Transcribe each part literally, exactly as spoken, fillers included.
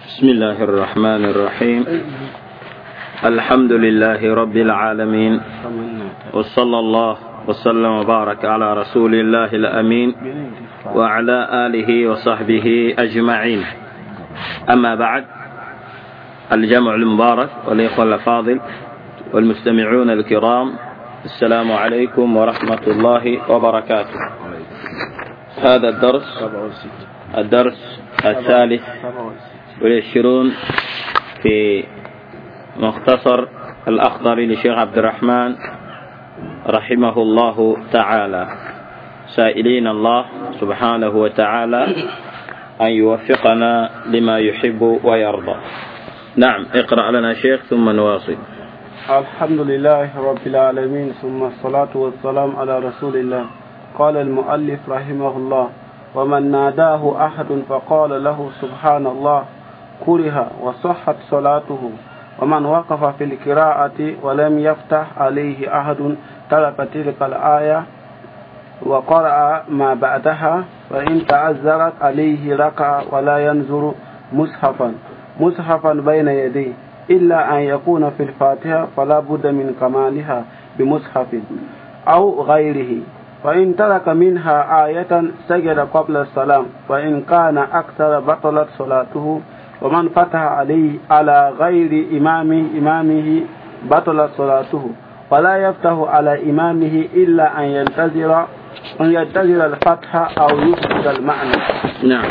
بسم الله الرحمن الرحيم. الحمد لله رب العالمين، وصلى الله وسلم وبارك على رسول الله الأمين وعلى آله وصحبه أجمعين. أما بعد، الجمع المبارك والإخوة الأفاضل والمستمعون الكرام، السلام عليكم ورحمة الله وبركاته. هذا الدرس الدرس الثالث والعشرون في مختصر الأخضر لشيخ عبد الرحمن رحمه الله تعالى، سائلين الله سبحانه وتعالى أن يوفقنا لما يحب ويرضى. نعم، اقرأ لنا شيخ ثم نواصل. الحمد لله رب العالمين، ثم الصلاة والسلام على رسول الله. قال المؤلف رحمه الله: ومن ناداه أحد فقال له سبحان الله كره وصحت صلاته. ومن وقف في القراءة ولم يفتح عليه أحد ترك تلك الآية وقرأ ما بعدها، فإن تعذرت عليه ركع ولا ينظر مصحفا مصحفا بين يديه إلا أن يكون في الفاتحة فلا بد من كمالها بمصحف أو غيره. فإن ترك منها آية سجد قبل السلام، فإن كان أكثر بطلت صلاته. ومن فتح عليه على غير إمامه إمامه بطلت صلاته، ولا يفتح على إمامه إلا أن ينتظر أن ينتظر الفتح أو يفسد المعنى. نعم.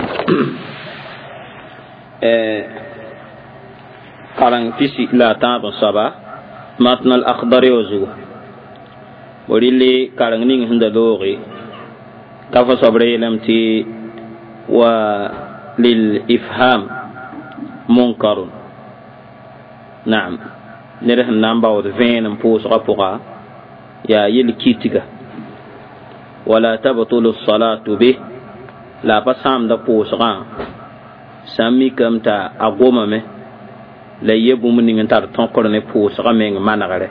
قرن تسي لا تاب الصبا متن الأخضر يوزو وللي قرن نين هند لوغي كفى صبري لمتي وللإفهام منكر. نعم، نره نمبر وذفين مفوس غفقا يا يلكيتك ولا تبطل الصلاة به لا بسام دا فوس غا سامي كمتا أقوم مه لا يبو من نغتار تنقر نفوس غا من منغره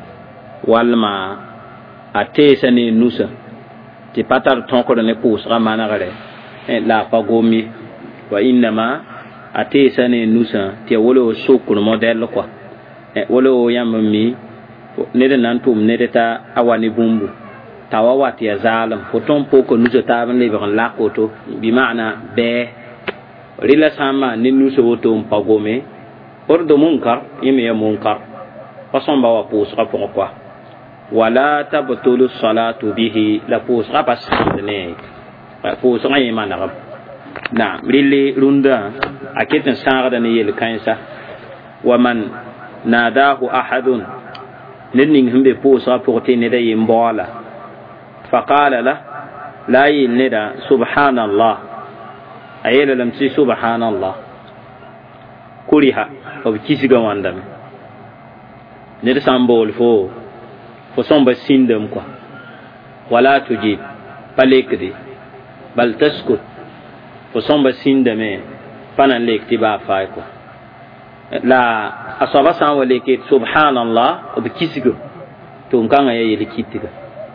والما أتيسني نوسا تي باتر تنقر نفوس غا منغره لا فقومي وإنما ate sane nusa te wolo sokun model kwa e wolo yammi ne de nan tum ne de ta awani bumbu tawa wati ya zalam foton poko nusa ta ban le ban la koto bi maana be rila sama ni nusa woto mpagome ordo munkar yimi ya munkar pason ba wa pus ka kwa wala tabtulu salatu bihi la pus ka pas ne pus ka yima na. نعم، ريلي روندا أكيد نساعد نيل كاينسا. ومن ناداه أحد ننين هم بيبوسا بوتي ندى يمبالا فقال له لا يلندا سبحان الله أيل لم تي سبحان الله كوريها وبكيسيغا واندم ندى سامبول فو فصوم بسيندم كوا ولا تجيب بليكدي بل تسكت فصوم بسيندمي فانا ليكتبا فايكو لا أصابا سان وليكي سبحان الله وبكيسيغو تونكان يا يلكيتيغا.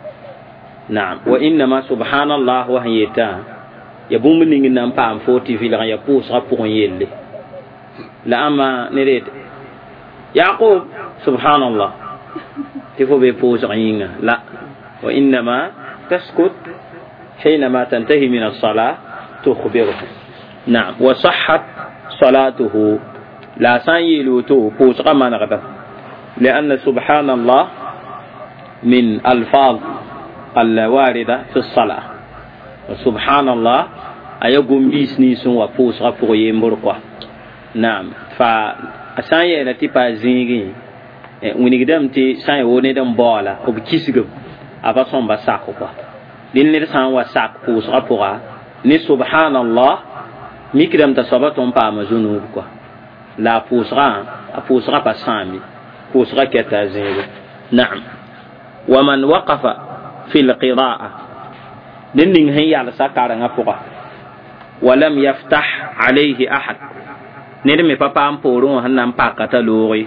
نعم، وإنما سبحان الله وهيتا يبوم نين نام بام فوتي في لا يبوس رابون يلي لا أما نريد يعقوب سبحان الله تفو بيبوس عينا لا، وإنما تسكت حينما تنتهي من الصلاة تخبره. نعم، وصحت صلاته لا سيلوتو بوس غما نغبه لأن سبحان الله من الفاظ الواردة في الصلاة، وسبحان الله أيقوم بيسني سوى بوس غفو يمبرقوا. نعم، فأساني التي بازيني ونقدم تي ساني وندم بالا وبكيسغب أبصم بساقوا لين لسان وساق بوس غفوها ni subhanallah mikdam ta sabaton pa mazunu kwa la pusra pusra pasami pusra ketazingo. Na'am, wa man waqafa fi alqira'a ninning hayya la sakara ngafuqa wa lam yaftah alayhi ahad nede me papa amporo hanam pakata lori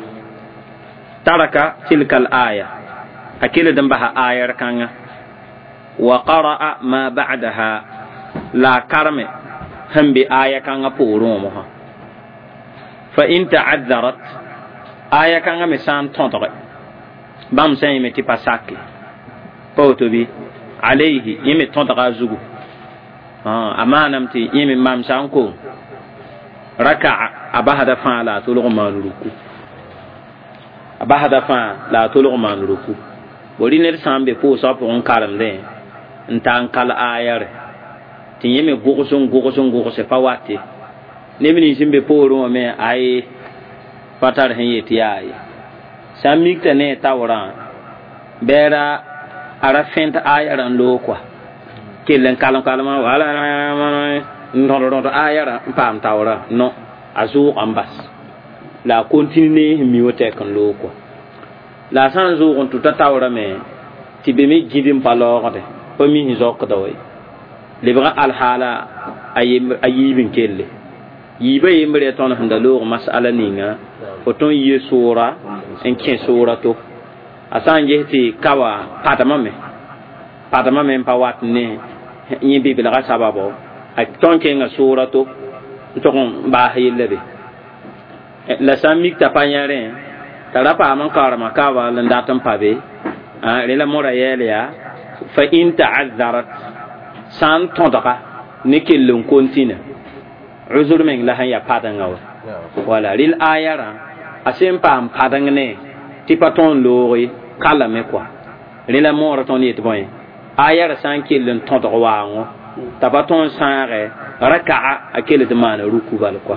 taraka tilka al-aya akila dambaha ayar kanga wa qara'a ma ba'daha la karme hambi aya kanga poro mo ha fa in ta'addarat aya kanga me san tontoke bam san yime ti pasake poto bi alayhi yime tontoka zugu ah amanam ti yime mam sanko raka'a abahada fa la tulu manuruku abahada fa la tulu manuruku bori ner sambe po so po on karamde ntan kala ayare ti yime gogoson gogoson gogose pa wate ne bini simbe poro me ay patar hen yeti ay samik tane tawra bera ara fent ayara ndo kwa kelen kalam kalama wala ndo ndo ayara pam tawra no azu ambas la continue mi wote kan lo kwa la san zo on tuta tawra me ti be mi gidim palorde pa mi hizok dawai lebra al hala ayim ayibin kelle yiba yimbre ton handa lo masala ninga foton yi sura en kin sura to asan jehti kawa patama me patama me pawat ne yibi bila sababo ak ton ken sura to to ba hilebe la samik ta panyare tara pa man karama kawa landa tan pabe a rela mora yelia fa in ta'azzarat san tondoka nikilun kontina uzur men la hanya padanga wala ril ayara asim pam padangne tipaton lori kala me kwa rila mora ton yet boy ayara san kilun tondoka wango tabaton sanre raka'a akele de mana ruku bal kwa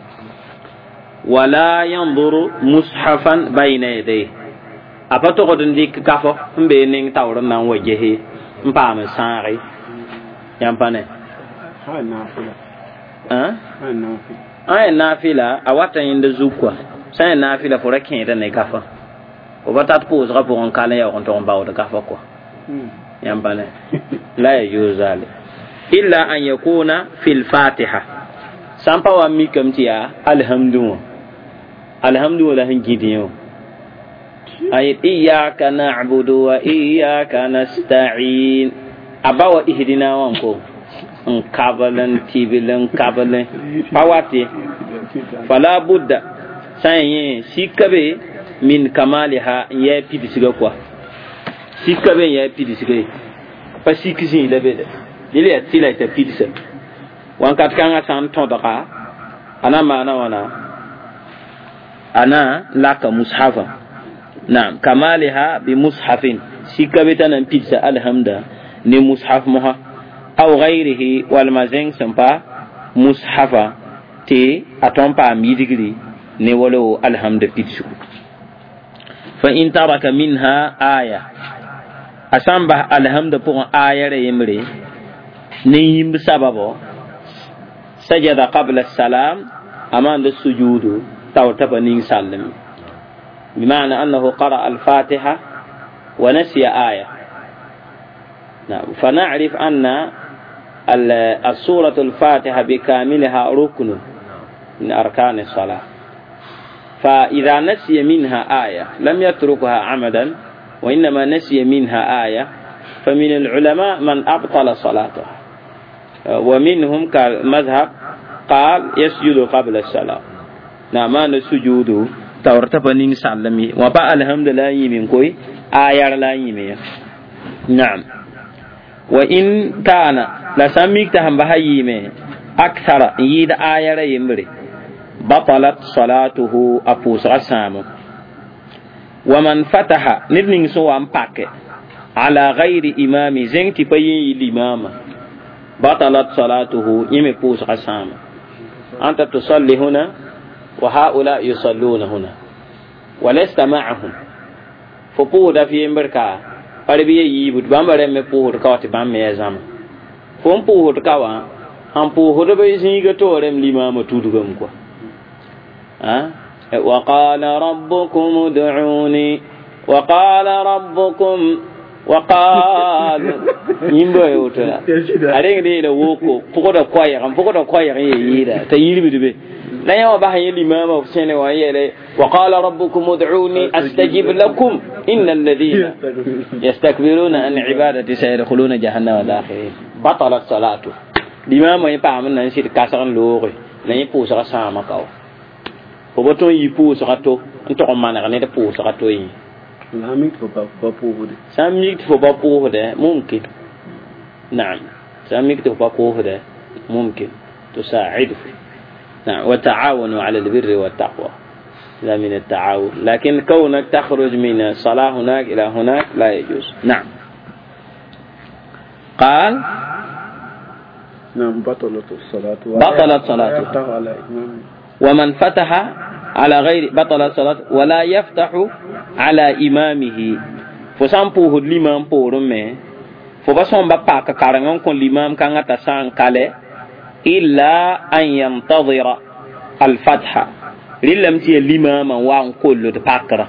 wala yanzuru mushafan bayna yadayhi apato godon dik kafo mbe ning tawro nan wajehi mpam sanre yampane ha nafila ah ha nafila ay nafila awata inda zukwa sai nafila fora kenda ne kafa o batat pose rapport on kala ya on ton bawo de kafa quoi yampane la yuzali illa an yakuna fil fatiha sampa wa mikamtiya alhamdulillah alhamdulillah hingidiyo ay iyyaka na'budu wa iyyaka nasta'in abawa ihdina wanko en kabalan tibilan kabalan pawati fala budda sanye sikabe min kamaliha ya pidisiga kwa sikabe ya pidisiga pa sikisi lebede dile atila ita pidisa wan kat kanga san tondaka ana mana wana ana laka mushafa naam kamaliha bi mushafin sikabe tanan pidisa alhamda ni mushaf moha aw ghayrihi wal mazin sampa mushafa te atompa midigri ne wolo alhamda pidsu fa in taraka minha aya asamba alhamda pour ayare yimre ni yim sababo sajada qabla as-salam amanda sujudu taw tabani sallam bima'na annahu qara al-fatiha wa nasiya aya نعم فنعرف أن السورة الفاتحة بكاملها ركن من أركان الصلاة فإذا نسي منها آية لم يتركها عمدا وإنما نسي منها آية فمن العلماء من أبطل صلاته ومنهم كمذهب قال يسجد قبل الصلاة نعم السجود تورتبني سلمي وبقى الحمد لله يمين كوي آية لا يمين نعم وإن كان لسميك تهم بهايمه أكثر يد آية يمري بطلت صلاته أبوس غسامه ومن فتح نبني سوى أمباك على غير إمام زين تبين الإمام بطلت صلاته يمي بوس غسامه أنت تصلي هنا وهؤلاء يصلون هنا ولست معهم فبودا في امبركا parbiye yibut bambare me puhur kawati bamme yazam fon puhur kawa am puhur be zinga torem limama tudugam ko ha wa qala rabbukum ud'uni wa qala rabbukum wa qala yimbo yotala are ngede le woko pukoda koya am pukoda koya yida ta yirbi be la yawa ba hayi limama sene wa yele wa qala rabbukum ud'uni astajib lakum innal ladina yastakbiruna an ibadati sayadkhuluna jahannama dakhirin batalat salatu limama yi pam nan sit kasaran lori la yi pusa sama kaw fo boton yi pu so gato nto ko mana ne de pu so gato yi hamit fo ba pu de samik fo ba pu de mumkin نعم سامك فوق هذا ممكن تساعده نعم وتعاونوا على البر والتقوى لا من التعاون لكن كونك تخرج من الصلاة هناك إلى هناك لا يجوز نعم قال نعم بطلت الصلاة بطلت صلاته ومن فتح على غير بطلت صلاة ولا يفتح على إمامه فسامبوه الإمام بورمه فبصون بقى كارنون كل الإمام كان تسان كله إلا أن ينتظر الفتح للم تي الإمام وان كل تبكر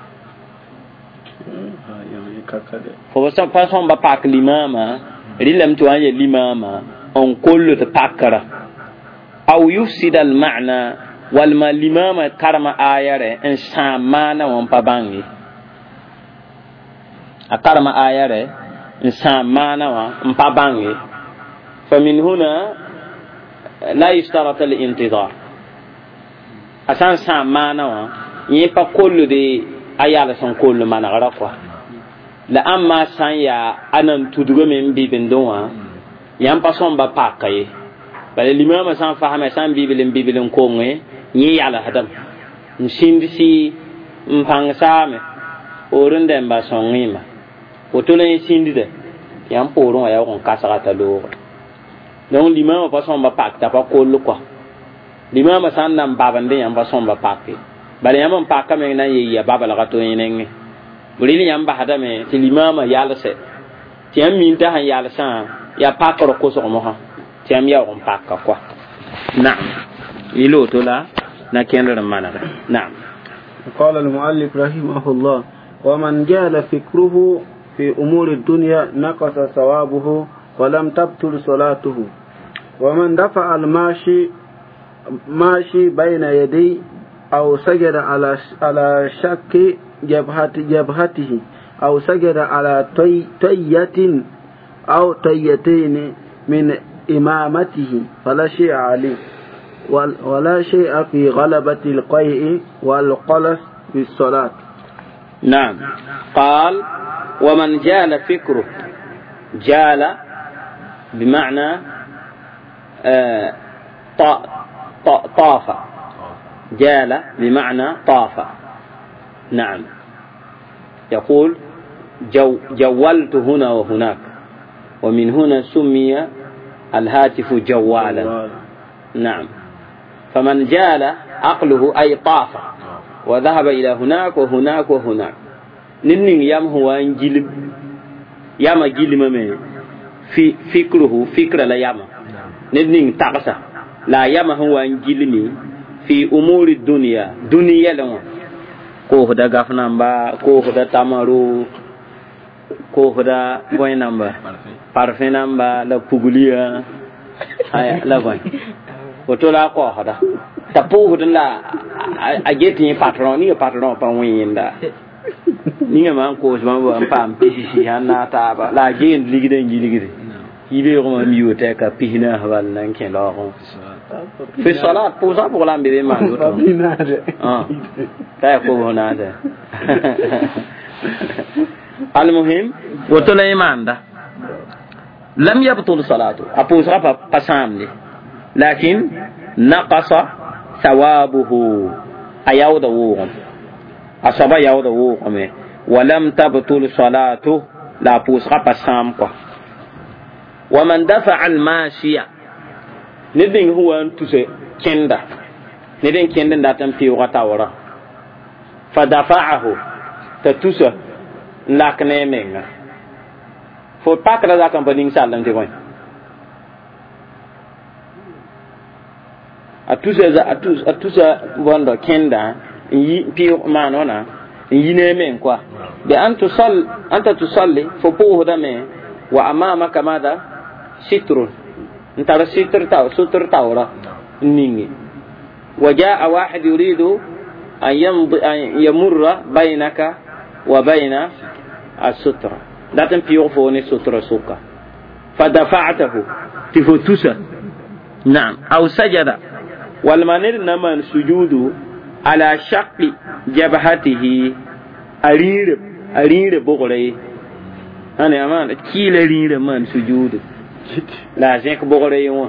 فبصون بصون بقى الإمام للم تواني الإمام أن كل تبكر أو يفسد المعنى والما الإمام كرم آيره إن سامانا وانباباني أكرم آيره إنسان ما نوى مباباني فمن هنا لا يشترط الانتظار أسان سان ما نوى يبقى كل دي أيال سن كل ما نغرقوا لأما سان يا أنا تدغم من بيبندوا ينبقى سن باباكي بل الإمام سان فهم سان بيبلن بيبلن كونغي يي على هدم نسيندسي مفانسامي أورندن باسونغيما وتولين سيندي يام بورون يا كون كاساتا لو donc l'imam pas son ba pak ta pa kollu quoi l'imam san nam babande yam ba son ba pak bale yam pa ka men na yi ya baba la gato yenen bulili yam ba hada me ti l'imam yalla se ti am min ta han yalla san ya pa ko ko so mo ha ti am ya on pak quoi na'am ilo to la na kendra mana na'am قال المؤلف رحمه الله ومن جال فكره في أمور الدنيا نقص ثوابه ولم تبطل صلاته ومن دفع الماشي ماشي بين يدي أو سجد على على شك جبهة جبهته أو سجد على طي طية أو طيتين من إمامته فلا شيء عليه ولا شيء في غلبة القيء والقلس في الصلاة نعم قال ومن جال فكره جال بمعنى آه طاف جال بمعنى طاف نعم يقول جو جولت هنا وهناك ومن هنا سمي الهاتف جوالا نعم فمن جال عقله أي طاف وذهب إلى هناك وهناك وهناك ننين يام هو انجيل يام جيل ممن في فكره فكر لا يام ننين تقصى لا يام هو انجيل في أمور الدنيا دنيا لهم كوه دا غفنامبا كوه دا تامارو كوه دا بوينامبا بارفينامبا لا بوغليا اي لا بوين وتولا كوه دا تپوه دا اجيتي patron ni patron pa winda ninga man ko ma bo am pam pisi hanna ta ba la gen ligide ligide yibe ko ma miyo te ka pihina hawal nan ken lo ko fi salat pour ça pour lambe be man do ah ta ko hona da al muhim woto la imanda lam yabtul salatu apu sa pa pasamni lakin naqasa thawabuhu ayawda wo asaba yawda wo kome walam tabtul salatu la pusra pasam ko waman dafa al mashiya nidin huwa tuse kenda nidin kenda ndatan fi wata wara fa dafa'ahu tatusa lakne menga fo pakra da kampaning salam te boy atusa za atusa atusa bondo kenda yi pi manona yine men kwa bi antu sal anta tusalli fo po dame wa amamaka madha sitrun انت ستر تاو ستر تاورا نيني وجاء واحد يريد ان يمضي ان يمر بينك وبين الستر لا تنفي فوني ستر سوكا فدفعته تفتوسا نعم او سجد والمنير نما سجود على شق جبهته أرير أرير بغري أنا أمان كيل أرير من سجود لا زيك بغري يوم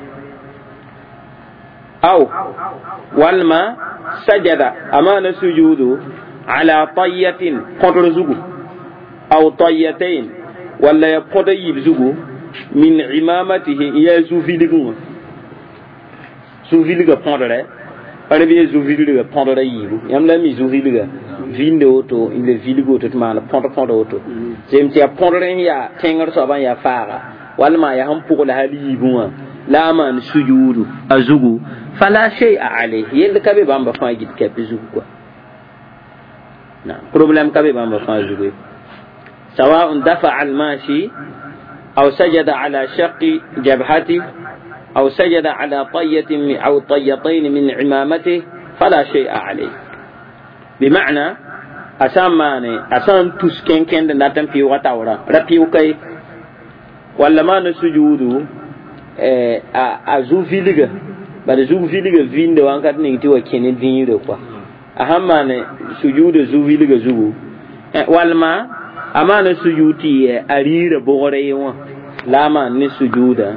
أو والما سجد أمان سجود على طية قدر زوجو أو طيتين ولا يقضي يبزوجو من عمامته يا زوفي لغو زوفي لغا قدر أنا بيا زوفي لغا قدر يبو يملا مي زوفي لغا vinde auto ile viligo to ma na ponto ponto auto sem ti apondre ya tenger so ban ya fara walma ya han pugo la hali buwa la man sujudu azugu fala shay'a alayhi yel kabe bamba fa git kabe zugu quoi na problem kabe bamba fa zugu سواء دفع الماشي أو سجد على شق جبهته أو سجد على طية أو طيتين من عمامته فلا شيء عليه بمعنى أسام ماني أسام تسكن كن ناتن في وتاورا ربيو كي ولا ما نسجودو أزو فيلغا بعد زو فيلغا فين ده وانكر نيجي وكيني فين ده كوا أهم ماني سجود زو فيلغا زو ولا ما أما نسجودي أرير بغريوا لا ما نسجودا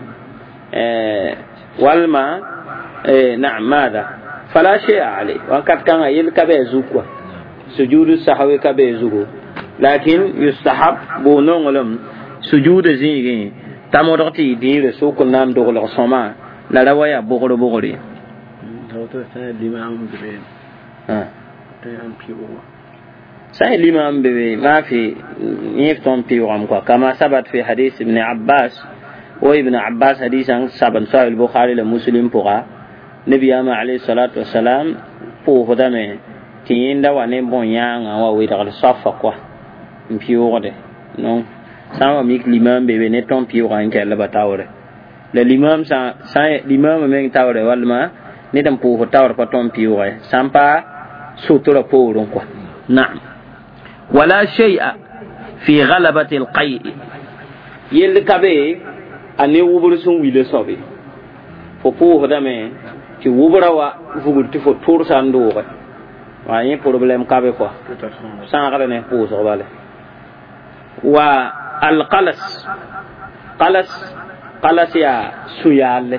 ولا ما نعم ماذا فلا شيء عليه وقد كان يلكبه زوكوا سجود السهو كبه زوكو لكن يستحب بونغلم سجود زيغي تامورتي دير سوق نام دوغل سما لا روايا بوغر بوغري توتو سان الامام بين اه تيام بيو سان الامام بي ما في يفتون بيو كما ثبت في حديث ابن عباس وابن عباس حديثا ثبت في البخاري ومسلم بوغا نبي عليه الصلاة والسلام pour dame tinda wane bonyanga wa wira safa kwa mpiyo de non sama mik limam bebe ne ton piyo kan kala batawre le limam sa sa limam men tawre walma ne dam pour tawre pa ton piyo ay sampa sutura pour kwa na'am wala shay'a fi ghalabati alqay yel kabe ane wubur sun wile sobe fo pour dame ti wubra wa vugul ti fo tour sando ko wa yin problème kabe ko san gala ne pour so bale wa al qalas qalas qalas ya suyale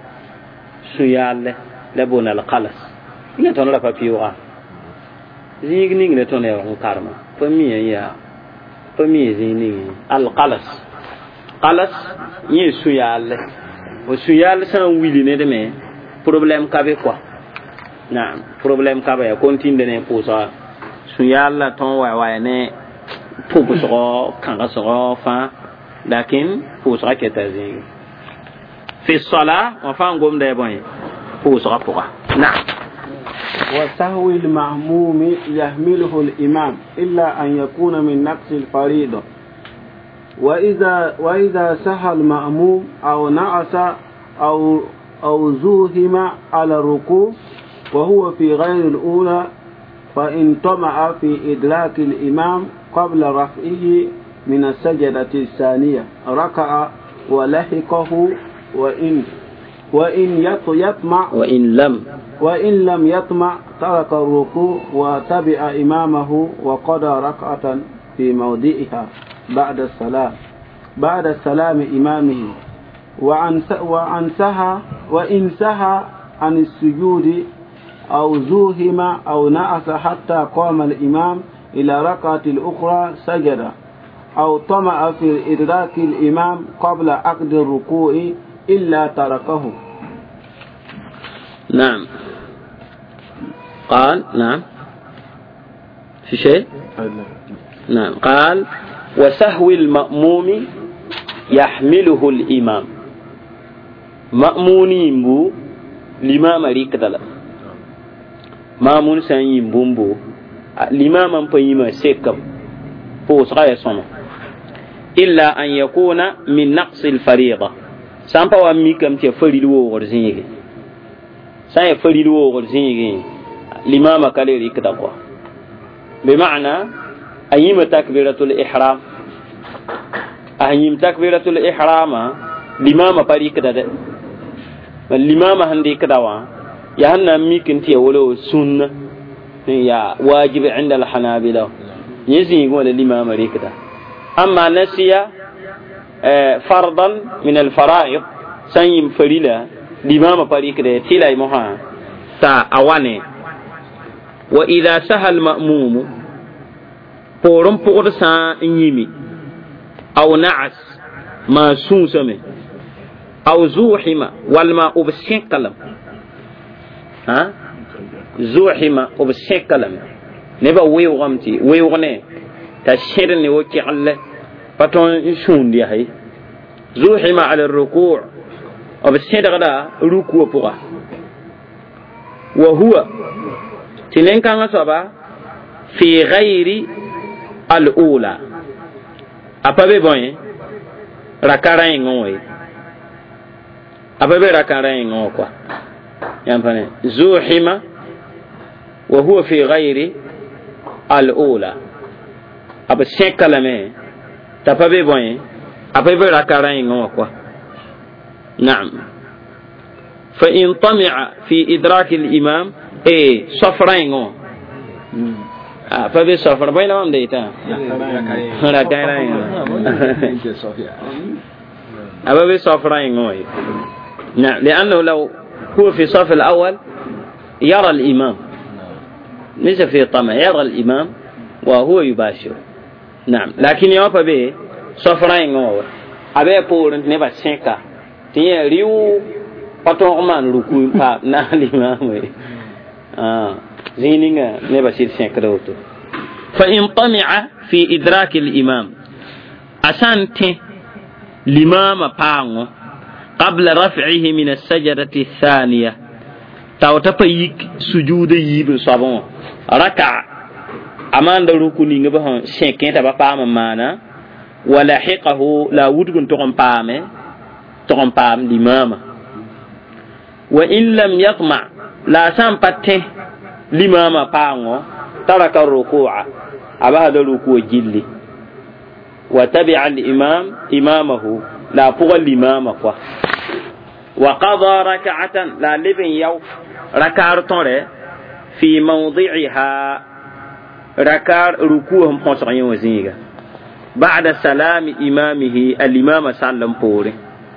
suyale le bon al qalas ni ton la papier wa zig ning ne ton ya on karma fami ya fami zini al qalas qalas ni suyale o suyale san wili ne de me problème kabe quoi naam problème kabe ya continue ne posa su yalla ton wa wa ne popo so kan ga so fa lakin posa ke tazi fi salat wa fa ngom de bon posa poka naam وسهو المأموم يحمله الإمام إلا أن يكون من نقص الفريضة وإذا وإذا سهى المأموم أو نعس أو أو زوهم على الركوع وهو في غير الأولى فإن طمع في إدراك الإمام قبل رفعه من السجدة الثانية ركع ولحقه وإن وإن يطمع وإن لم وإن لم يطمع ترك الركوع وتبع إمامه وقضى ركعة في موضعها بعد السلام بعد السلام إمامه وعن وعن سهى وإن سهى عن السجود أو زوهم أو نعس حتى قام الإمام إلى ركعة الأخرى سجد أو طمع في إدراك الإمام قبل عقد الركوع إلا تركه. نعم قال نعم في شيء نعم قال وسهو المأموم يحمله الإمام مأمونين بو الإمام ريكدلا مأمون سنين بومبو الإمام أمبيما سيكم بوس غاية صنع إلا أن يكون من نقص الفريضة سامبا وميكم تفريدو ورزينيك ساي فريدو ورزينيك الإمام كالي ريكدلا بمعنى أيما تكبيرة الإحرام أهيم تكبيرة الإحرام الإمام بريكدا الإمام هندي كدوا يهنا ميكن تي ولو سنة يا واجب عند الحنابلة يزين يقول الإمام ريكدا. أما نسي فرضا من الفرائض سيم فريلا الإمام بريكدا تلا مها تا أواني. وإذا سهل المأموم فورم فورسا يمي أو نعس ما سوسمه أو زوحما والما أبسين كلام ها زوحما أبسين كلام نبا ويوغمتي ويوغني تشيرني وكي الله بطون شون دي هاي زوحما على الركوع أبسين غدا ركوع بغا وهو تنين كان صبا في غير الأولى أبابي بوين ركارين غوي أبابي ركارين غوي كوا يعني زوحما وهو في غير الأولى أبا سين كلمة تبابي بوين أبابي ركارين غوي كوا. نعم. فإن طمع في إدراك الإمام إيه صفرين غوي ah pabe safar bay la wande ita la kaira aba be safra ngoy نعم لأنه لو هو في صف الأول يرى الإمام ليس في طمع يرى الإمام وهو يباشر. نعم لكن يوفى به صفرين غو أبي بول نبى سينكا تيه ريو بطوغمان ركوع با نالإمام آه زينينغا نبى سير سينكا روتو. فإن طمع في إدراك الإمام أسانتي الإمام بانغو قبل رفعه من السجدة الثانية تاو تبيك سجود يب صابون ركع أمان دروكني نبه سكين تبا بام مانا ولحقه لا ودكن تقوم بام تقوم بام الإمام. وإن لم يطمع لا سامبته الإمام بانغو ترك الركوع أبا الركوع جلي وتبع الإمام إمامه لا بغى الإمام فا وقضى ركعة لا لبن يو ركعة في موضعها ركع ركوعهم حصرين وزيغا بعد سلام إمامه الإمام سلم بوري.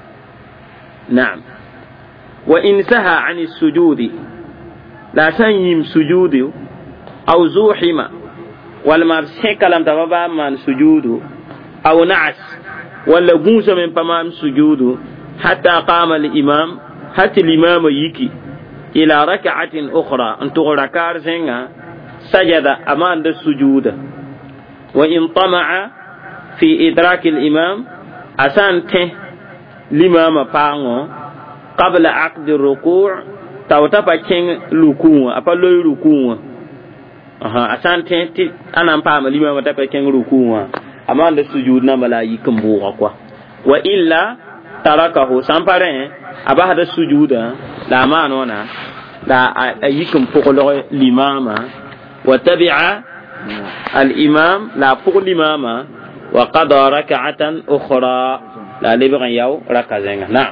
نعم. وإن سهى عن السجود لا سيم سجود أو زوحم ولما سيكلم تبابا من سجود أو نعس ولا غوسا من بمام سجود حتى قام الإمام حتى الإمام يكي إلى ركعة أخرى أن تغركار زنغا سجد أمان السجود. وإن طمع في إدراك الإمام أسانته الإمام بانغو قبل عقد الركوع توتبا كين ركوع أبلو ركوع أها أسانته أنا أمبام الإمام تبا كين ركوع أمان السجود نملا يكمبوغا كوا. وإلا تركه سامبارين أبا هذا السجود لا مانونا لا يكم فوق الإمام وتبع الإمام لا فوق الإمام وقضى ركعة أخرى لا لبغن يو ركزين. نعم.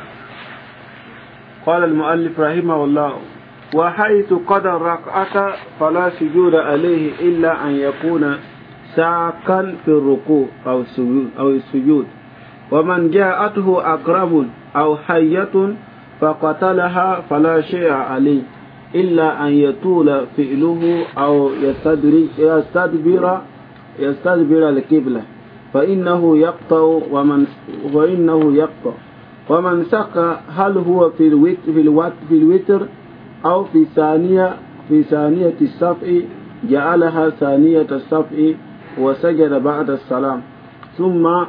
قال المؤلف رحمه الله وحيث قضى الركعة فلا سجود عليه إلا أن يكون ساكا في الركوع أو السجود أو السجود. ومن جاءته أقرب أو حية فقتلها فلا شيء عليه إلا أن يطول فعله أو يستدبر يستدبر القبلة فإنه يقطع ومن وإنه يقطع. ومن سك هل هو في الوتر في الوتر في الوتر أو في ثانية في ثانية الصفع جعلها ثانية الصفع وسجد بعد السلام ثم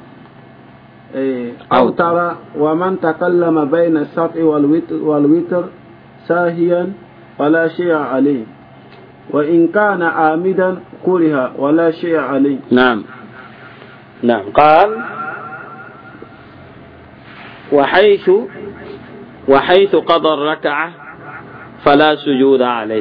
أوتر. ومن تكلم بين الصفع والوتر, والوتر ساهيا فلا شيء عليه وإن كان عامدا كره ولا شيء عليه. نعم. نعم. قال وحيث وحيث قضى الركعة فلا سجود عليه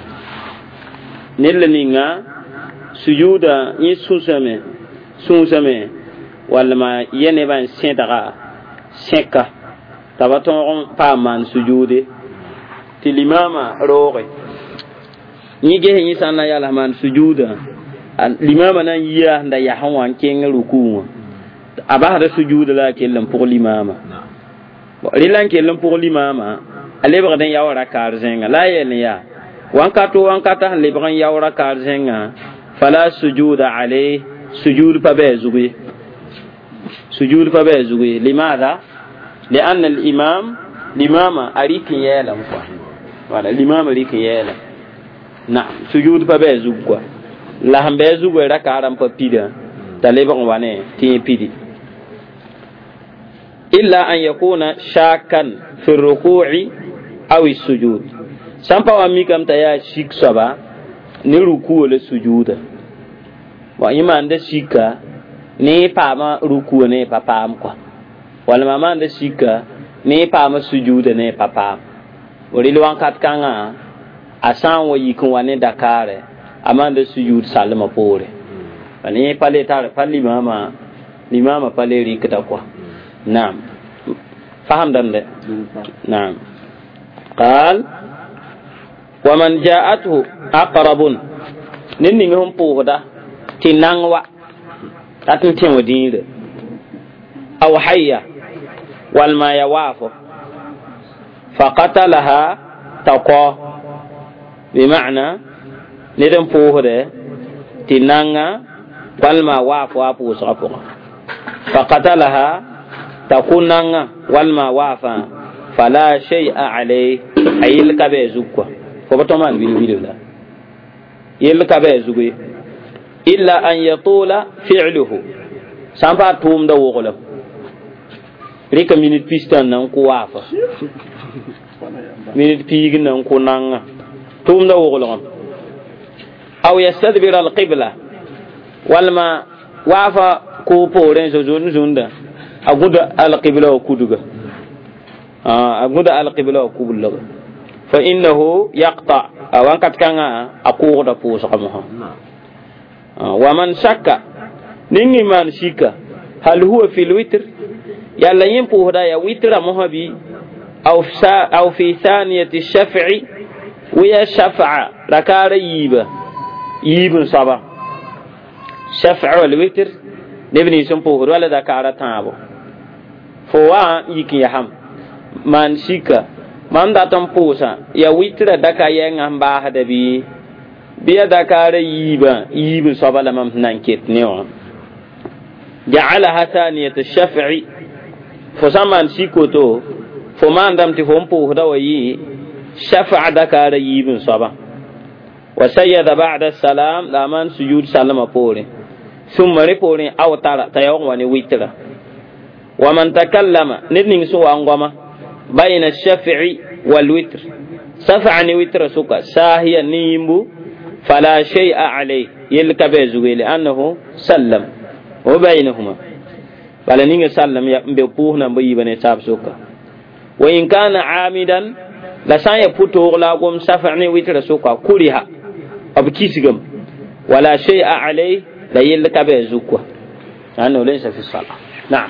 نلنينا سجود يسوسمه سوسمه walma yene ban sẽdga sẽka t'a ba tõog n paam maan sujuude tɩ limama rooge ni ge ni sanna ya man sujuda limama nan yiya nda ya hawan ken ruku aba da sujuda la kellan pour limama rilan kellan pour limama ale ba dan yawara kar zenga la yel ya wan ka to wan ka ta le ba yawara kar zenga fala sujuda alayhi sujud pa be zugi sujud pa be zugi limadha لأن الإمام الإمام أريك يالا ولا الإمام أريك يالا نعم سجود فبيزوجوا لا هم بيزوجوا ركعة فبيدا تلبون وانه تين بيدي إلا أن يكون شاكا في الركوع أو السجود سامبا وميكم تيا شيك سبا نركوع للسجود وإما عند شيكا ne pama ruku ne papam kwa wala mama nda shika ne pama sujuda ne papam wori lwan kat kanga asan wa yikun wane dakare amanda sujud salama pore ani pale tar pali mama ni mama pale rikata kwa naam faham dande naam qal wa man ja'atuhu aqrabun ninni ngum poda tinangwa atun tin wadire aw hayya wal ma yawafu faqatalaha taqa bima'na nidan pohode tinanga wal ma wafu apu sapu faqatalaha takunanga wal ma wafa fala shay'a alayhi ayil kabezukwa ko batoman bilu bilu la yel kabezugwe illa an yatula fi'luhu sampa tum da wogolo rika minute piston nan ko wafa minute pig nan ko nanga tum da wogolo aw yastadbir al-qibla walma wafa ko poren so zon zunda aguda al-qibla wa kuduga ah aguda al-qibla wa kubulla fa innahu yaqta awan katkanga akuda po so kamo wa man shakka ningi man shika hal huwa fil witr yalla yimpu hoda ya witra mohabi aw sa aw fi thaniyati shaf'i wa ya shaf'a rakara yiba yibun saba shaf'a wal witr nebni sumpu hoda wala dakara tabo fo wa yiki yaham man shika man da tampusa ya witra daka yenga mba hadabi biya dakara yiba yibun saba la mam nanket newa ja'alaha thaniyat ash-shaf'i fo saman sikoto fo man dam ti fo mpo da wayi shafa'a dakara yibun saba wa sayyada ba'da salam la man sujud salama pore thumma repore aw tara tayaw wani witra wa man takallama nidning so angwama bayna ash-shaf'i wal witr safa'ani witra suka sahiya nimbu فلا شيء عليه يلكبزوي لأنه سلم وبينهما فلا نيجي سلم يبوهنا بيبني تابسوكا وإن كان عامدا لسان يبوتو لكم سفعني ويترسوكا كلها أبكيسكم ولا شيء عليه لا يلكبزوكا لأنه ليس في الصلاة نعم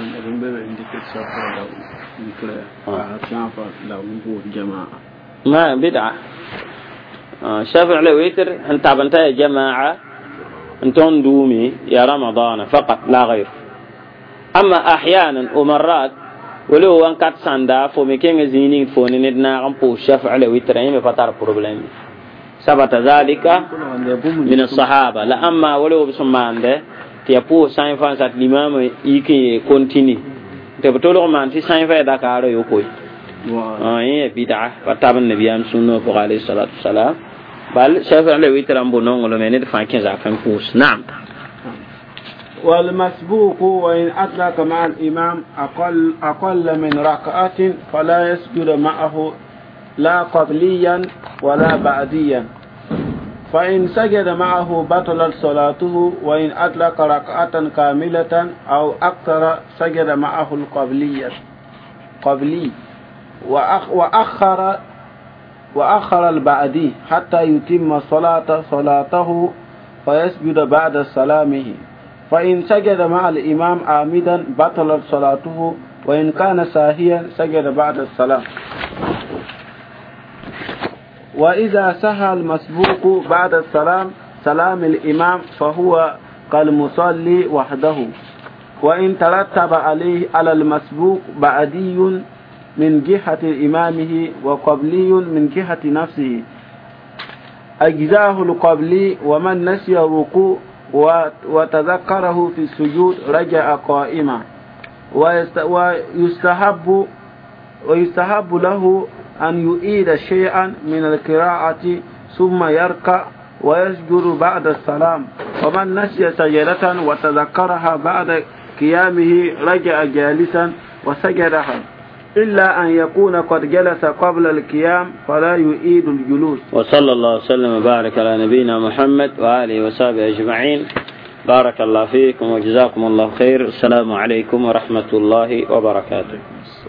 ما بدعة شافع الوتر أن تعبنتها يا جماعة أنتم دومي يا رمضان فقط لا غير أما أحيانا ومرات ولو أن كات ساندا فمكين زينين فوني ندنا عم بو شافع الوتر أيام فتار بروبلم ثبت ذلك من الصحابة لا أما ولو بسمان ده تيابو ساين فانسات الإمام يكي كونتيني تبتولو ما أنت ساين فاي دكارو يوكوي آه إيه بدعة فتاب النبي أم سنة عليه الصلاة والسلام بل شافع له ويترام بنون ولا من يدفع كذا كم فوس نعم والمسبوق وإن أدرك مع الإمام أقل أقل من ركعة فلا يسجد معه لا قبليا ولا بعديا فإن سجد معه بطلت صلاته وإن أدرك ركعة كاملة أو أكثر سجد معه القبلية قبلي وأخ وأخر وأخر البعدي حتى يتم صلاة صلاته فيسجد بعد سلامه فإن سجد مع الإمام عامدا بطلت صلاته وإن كان ساهيا سجد بعد السلام وإذا سهى المسبوق بعد السلام سلام الإمام فهو كالمصلي وحده، وإن ترتب عليه على المسبوق بعدي من جهة إمامه وقبلي من جهة نفسه أجزاه القبلي، ومن نسي الركوع وتذكره في السجود رجع قائما. ويستحب ويستحب له أن يعيد شيئا من القراءة ثم يركع ويسجد بعد السلام، ومن نسي سجدة وتذكرها بعد قيامه رجع جالسا وسجدها، إلا أن يكون قد جلس قبل القيام فلا يعيد الجلوس. وصلى الله وسلم وبارك على نبينا محمد وآله وصحبه أجمعين. بارك الله فيكم وجزاكم الله خير. السلام عليكم ورحمة الله وبركاته.